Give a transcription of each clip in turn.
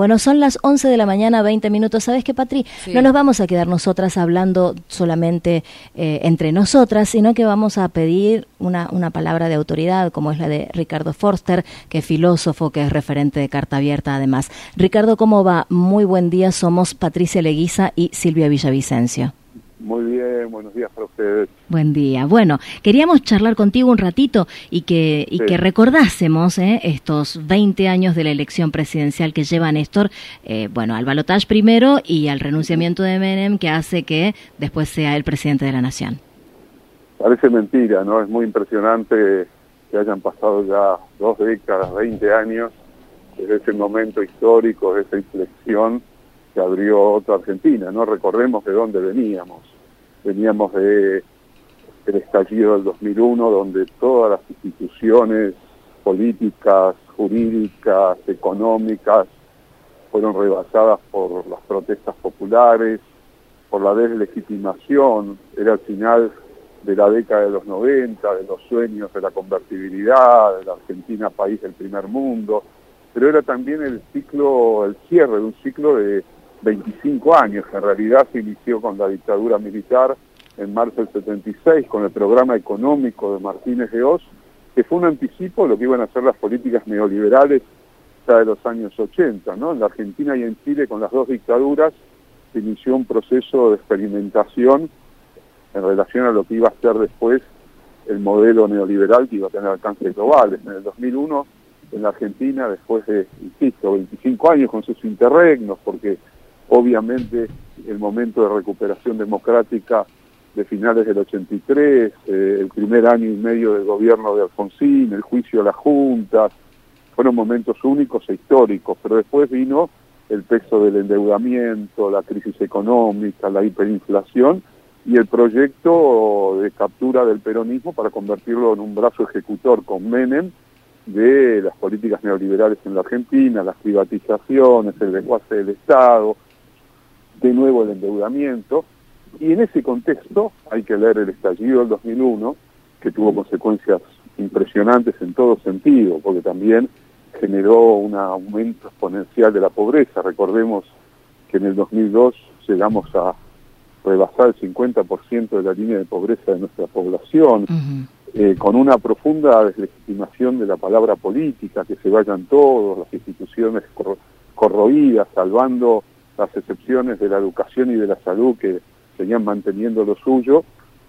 Bueno, son las 11 de la mañana, 20 minutos. ¿Sabes qué, Patri? Sí. No nos vamos a quedar nosotras hablando solamente entre nosotras, sino que vamos a pedir una palabra de autoridad, como es la de Ricardo Forster, que es filósofo, que es referente de Carta Abierta además. Ricardo, ¿cómo va? Muy buen día. Somos Patricia Leguiza y Silvia Villavicencio. Muy bien, buenos días para ustedes. Buen día. Bueno, queríamos charlar contigo un ratito y que recordásemos estos 20 años de la elección presidencial que lleva Néstor, al balotaje primero y al renunciamiento de Menem, que hace que después sea el presidente de la nación. Parece mentira, ¿no? Es muy impresionante que hayan pasado ya 2 décadas, 20 años, desde ese momento histórico, de esa inflexión que abrió otra Argentina, ¿no? Recordemos de dónde veníamos. Veníamos del estallido del 2001, donde todas las instituciones políticas, jurídicas, económicas, fueron rebasadas por las protestas populares, por la deslegitimación. Era el final de la década de los 90, de los sueños de la convertibilidad, de la Argentina país del primer mundo, pero era también el cierre de un ciclo de 25 años, que en realidad se inició con la dictadura militar en marzo del 76, con el programa económico de Martínez de Oz, que fue un anticipo de lo que iban a ser las políticas neoliberales ya de los años 80, ¿no? En la Argentina y en Chile, con las 2 dictaduras, se inició un proceso de experimentación en relación a lo que iba a ser después el modelo neoliberal que iba a tener alcances globales. En el 2001, en la Argentina, después de, insisto, 25 años con sus interregnos, porque obviamente el momento de recuperación democrática de finales del 83, el primer año y medio del gobierno de Alfonsín, el juicio a las juntas, fueron momentos únicos e históricos, pero después vino el peso del endeudamiento, la crisis económica, la hiperinflación y el proyecto de captura del peronismo para convertirlo en un brazo ejecutor con Menem de las políticas neoliberales en la Argentina, las privatizaciones, el desguace del Estado, de nuevo el endeudamiento, y en ese contexto hay que leer el estallido del 2001, que tuvo consecuencias impresionantes en todo sentido, porque también generó un aumento exponencial de la pobreza. Recordemos que en el 2002 llegamos a rebasar el 50% de la línea de pobreza de nuestra población, con una profunda deslegitimación de la palabra política, que se vayan todos, las instituciones corroídas, salvando las excepciones de la educación y de la salud que seguían manteniendo lo suyo,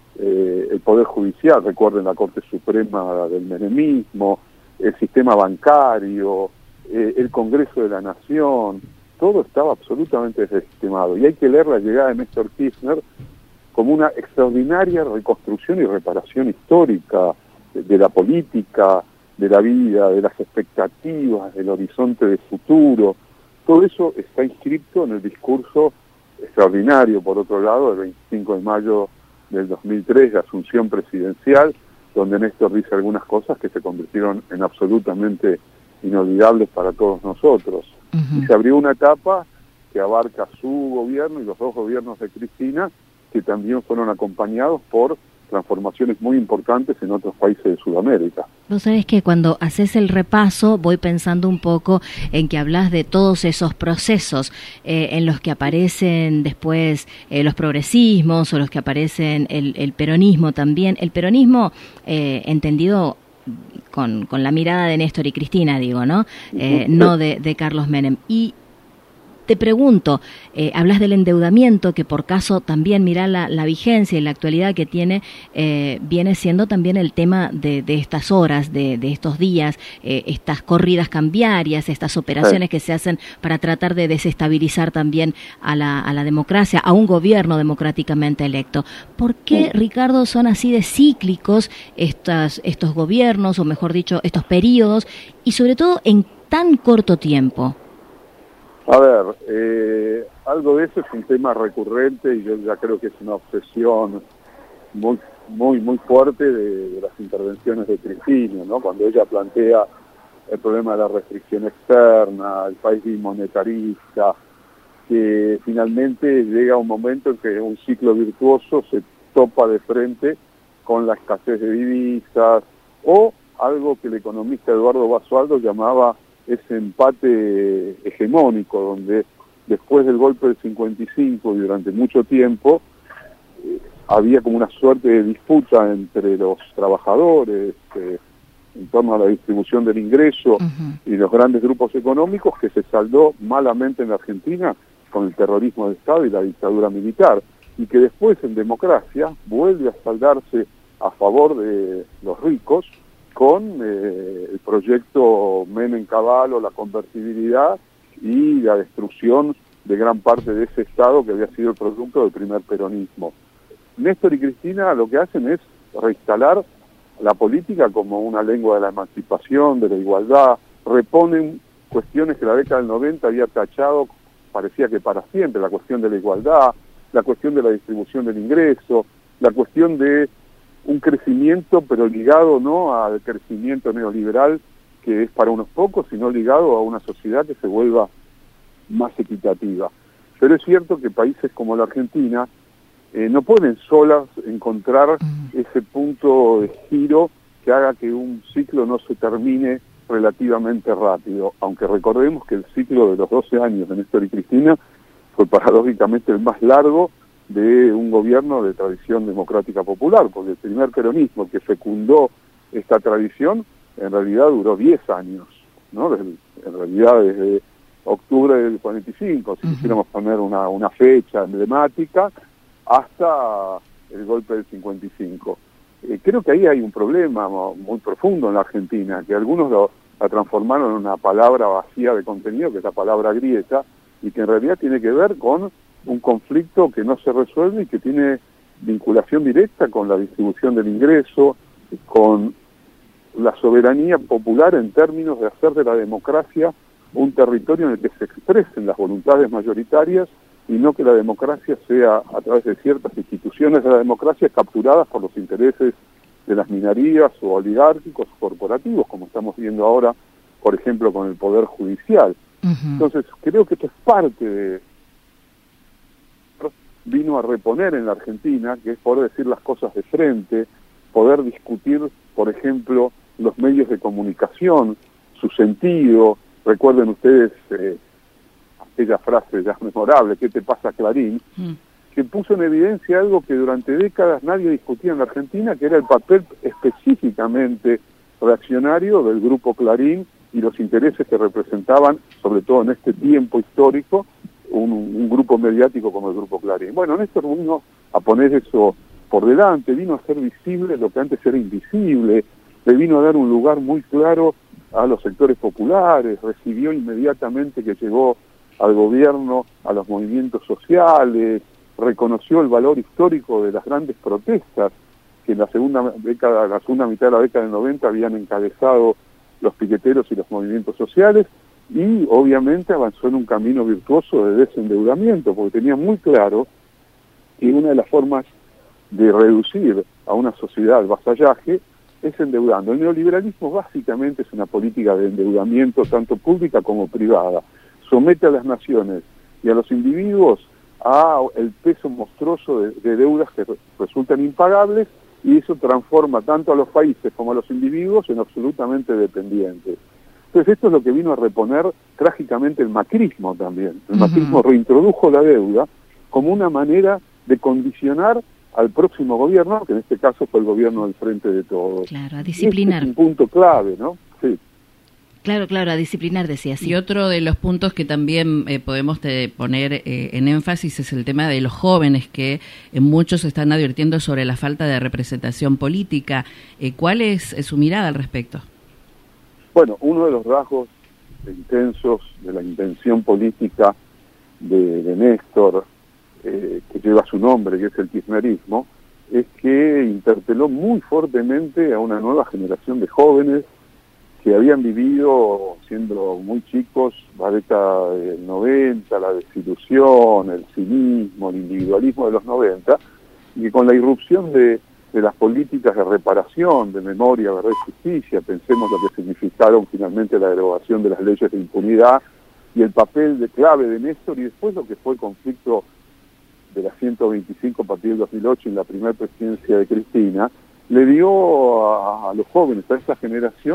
el Poder Judicial, recuerden la Corte Suprema del menemismo, el sistema bancario, el Congreso de la Nación, todo estaba absolutamente deslegitimado. Y hay que leer la llegada de Néstor Kirchner como una extraordinaria reconstrucción y reparación histórica de la política, de la vida, de las expectativas, del horizonte de futuro. Todo eso está inscrito en el discurso extraordinario, por otro lado, del 25 de mayo del 2003, de Asunción Presidencial, donde Néstor dice algunas cosas que se convirtieron en absolutamente inolvidables para todos nosotros. Y se abrió una etapa que abarca su gobierno y los 2 gobiernos de Cristina, que también fueron acompañados por transformaciones muy importantes en otros países de Sudamérica. Vos sabés que cuando haces el repaso voy pensando un poco en que hablas de todos esos procesos en los que aparecen después los progresismos o los que aparecen el peronismo también. El peronismo entendido con la mirada de Néstor y Cristina, digo, ¿no? No de Carlos Menem. Y te pregunto, hablas del endeudamiento, que por caso también, mirá la vigencia y la actualidad que tiene, viene siendo también el tema de estas horas, de estos días, estas corridas cambiarias, estas operaciones que se hacen para tratar de desestabilizar también a la democracia, a un gobierno democráticamente electo. ¿Por qué, Ricardo, son así de cíclicos estos gobiernos, o mejor dicho, estos periodos, y sobre todo en tan corto tiempo? A ver, algo de eso es un tema recurrente y yo ya creo que es una obsesión muy fuerte de las intervenciones de Cristina, ¿no? Cuando ella plantea el problema de la restricción externa, el país bimonetarista, que finalmente llega un momento en que un ciclo virtuoso se topa de frente con la escasez de divisas, o algo que el economista Eduardo Basualdo llamaba ese empate hegemónico, donde después del golpe del 55 y durante mucho tiempo había como una suerte de disputa entre los trabajadores en torno a la distribución del ingreso y los grandes grupos económicos, que se saldó malamente en la Argentina con el terrorismo de Estado y la dictadura militar, y que después en democracia vuelve a saldarse a favor de los ricos con el proyecto Menem-Cavallo, la convertibilidad y la destrucción de gran parte de ese Estado que había sido el producto del primer peronismo. Néstor y Cristina lo que hacen es reinstalar la política como una lengua de la emancipación, de la igualdad, reponen cuestiones que la década del 90 había tachado, parecía que para siempre, la cuestión de la igualdad, la cuestión de la distribución del ingreso, la cuestión de un crecimiento, pero ligado no al crecimiento neoliberal, que es para unos pocos, sino ligado a una sociedad que se vuelva más equitativa. Pero es cierto que países como la Argentina no pueden solas encontrar ese punto de giro que haga que un ciclo no se termine relativamente rápido, aunque recordemos que el ciclo de los 12 años de Néstor y Cristina fue paradójicamente el más largo de un gobierno de tradición democrática popular, porque el primer peronismo que fecundó esta tradición en realidad duró 10 años, ¿no? En realidad desde octubre del 45, si quisiéramos poner una fecha emblemática, hasta el golpe del 55. Creo que ahí hay un problema muy profundo en la Argentina, que algunos la transformaron en una palabra vacía de contenido, que es la palabra grieta, y que en realidad tiene que ver con un conflicto que no se resuelve y que tiene vinculación directa con la distribución del ingreso, con la soberanía popular en términos de hacer de la democracia un territorio en el que se expresen las voluntades mayoritarias y no que la democracia sea, a través de ciertas instituciones de la democracia, capturadas por los intereses de las minorías o oligárquicos corporativos, como estamos viendo ahora, por ejemplo, con el Poder Judicial. Entonces, creo que esto es parte de... vino a reponer en la Argentina, que es poder decir las cosas de frente, poder discutir, por ejemplo, los medios de comunicación, su sentido. Recuerden ustedes aquella frase ya memorable, ¿qué te pasa, Clarín?, que puso en evidencia algo que durante décadas nadie discutía en la Argentina, que era el papel específicamente reaccionario del grupo Clarín y los intereses que representaban, sobre todo en este tiempo histórico, un grupo mediático como el grupo Clarín. Bueno, Néstor vino a poner eso por delante, vino a hacer visible lo que antes era invisible, le vino a dar un lugar muy claro a los sectores populares, recibió inmediatamente que llegó al gobierno a los movimientos sociales, reconoció el valor histórico de las grandes protestas que en la segunda mitad de la década del 90 habían encabezado los piqueteros y los movimientos sociales, y obviamente avanzó en un camino virtuoso de desendeudamiento, porque tenía muy claro que una de las formas de reducir a una sociedad al vasallaje es endeudando. El neoliberalismo básicamente es una política de endeudamiento tanto pública como privada. Somete a las naciones y a los individuos a el peso monstruoso de deudas que resultan impagables, y eso transforma tanto a los países como a los individuos en absolutamente dependientes. Entonces esto es lo que vino a reponer trágicamente el macrismo también. El macrismo reintrodujo la deuda como una manera de condicionar al próximo gobierno, que en este caso fue el gobierno del Frente de Todos. Claro, a disciplinar. Este es un punto clave, ¿no? Sí. Claro, a disciplinar, decía así. Y otro de los puntos que también podemos poner en énfasis es el tema de los jóvenes, que muchos están advirtiendo sobre la falta de representación política. ¿Cuál es su mirada al respecto? Bueno, uno de los rasgos intensos de la intención política de Néstor, que lleva su nombre, que es el kirchnerismo, es que interpeló muy fuertemente a una nueva generación de jóvenes que habían vivido, siendo muy chicos, la década del 90, la desilusión, el cinismo, el individualismo de los 90, y que con la irrupción de las políticas de reparación, de memoria, verdad y justicia, pensemos lo que significaron finalmente la derogación de las leyes de impunidad y el papel de clave de Néstor, y después lo que fue el conflicto de la 125 a partir del 2008 en la primera presidencia de Cristina, le dio a los jóvenes, a esa generación,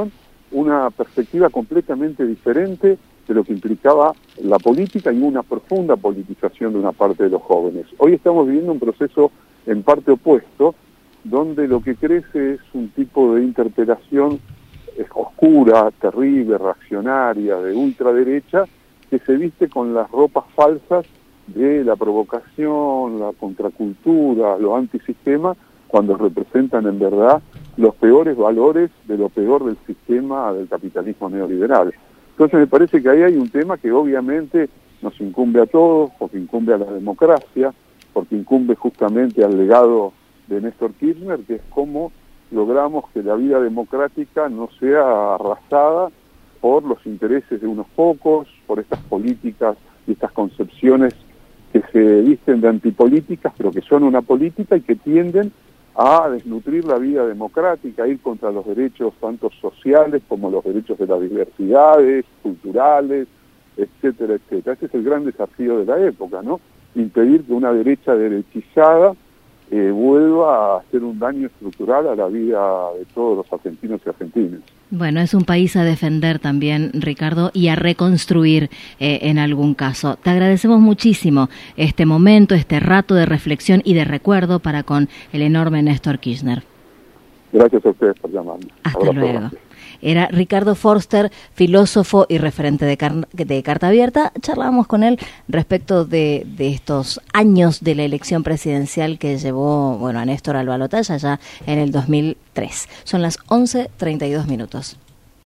una perspectiva completamente diferente de lo que implicaba la política y una profunda politización de una parte de los jóvenes. Hoy estamos viviendo un proceso en parte opuesto, donde lo que crece es un tipo de interpelación oscura, terrible, reaccionaria, de ultraderecha, que se viste con las ropas falsas de la provocación, la contracultura, lo antisistema, cuando representan en verdad los peores valores de lo peor del sistema del capitalismo neoliberal. Entonces me parece que ahí hay un tema que obviamente nos incumbe a todos, porque incumbe a la democracia, porque incumbe justamente al legado de Néstor Kirchner, que es cómo logramos que la vida democrática no sea arrasada por los intereses de unos pocos, por estas políticas y estas concepciones que se visten de antipolíticas, pero que son una política y que tienden a desnutrir la vida democrática, a ir contra los derechos tanto sociales como los derechos de las diversidades, culturales, etcétera, etcétera. Ese es el gran desafío de la época, ¿no? Impedir que una derecha derechizada vuelva a hacer un daño estructural a la vida de todos los argentinos y argentinas. Bueno, es un país a defender también, Ricardo, y a reconstruir en algún caso. Te agradecemos muchísimo este momento, este rato de reflexión y de recuerdo para con el enorme Néstor Kirchner. Gracias a ustedes por llamarme. Hasta luego. Era Ricardo Forster, filósofo y referente de Carta Abierta. Charlábamos con él respecto de estos años de la elección presidencial que llevó a Néstor al balotaje allá en el 2003. Son las 11:32.